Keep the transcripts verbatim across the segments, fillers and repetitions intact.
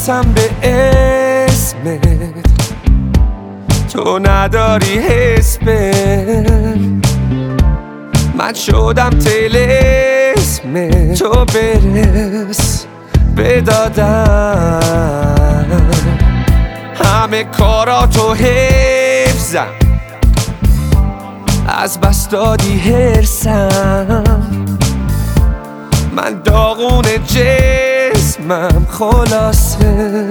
قسم به اسمت تو نداری حس من شدم طلسم تو برس بدادم همه کاراتو حفظم از بس دادی هرسم من داغون جسمم خلاصه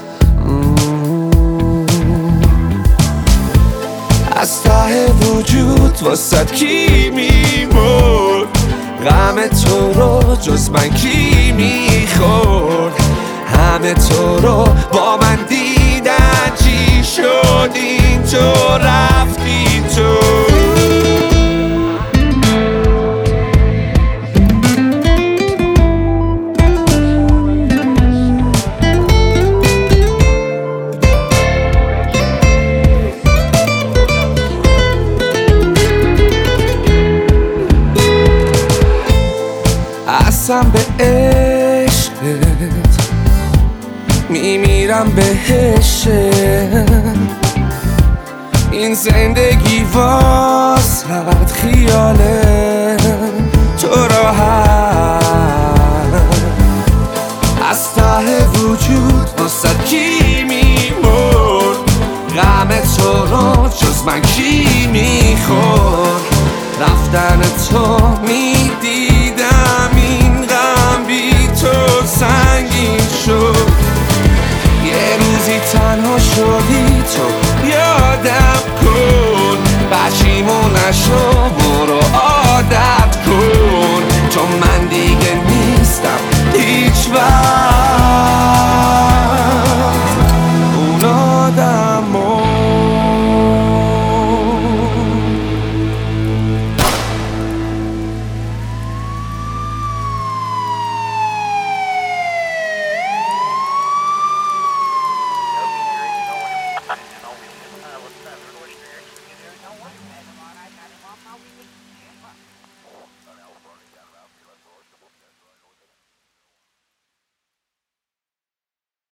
از ته وجود واسد کی میمرد غم تو رو جز من کی میخورد همه تو رو با من دیدن چی شد این تو رفتی تو قسم به عشقت میمیرم بهش این زندگی واسد خیاله تو راحت از ته وجود واسد کی میمرد غم تو رو جز من کی میخورد رفتن تو میدی